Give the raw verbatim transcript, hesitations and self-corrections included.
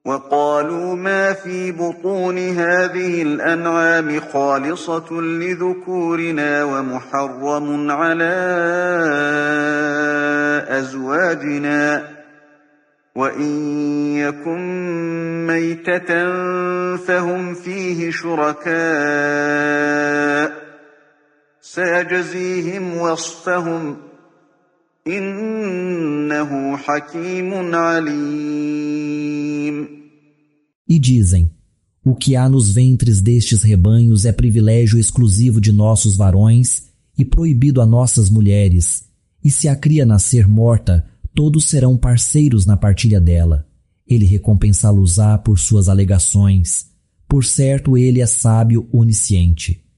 وقالوا ما في بطون هذه الأنعام خالصة لذكورنا ومحرم على أزواجنا وإن يكن ميتة فهم فيه شركاء سيجزيهم وصفهم إنه حكيم عليم. E dizem, o que há nos ventres destes rebanhos é privilégio exclusivo de nossos varões e proibido a nossas mulheres, e se a cria nascer morta, todos serão parceiros na partilha dela. Ele recompensá-los-á por suas alegações. Por certo, ele é sábio onisciente.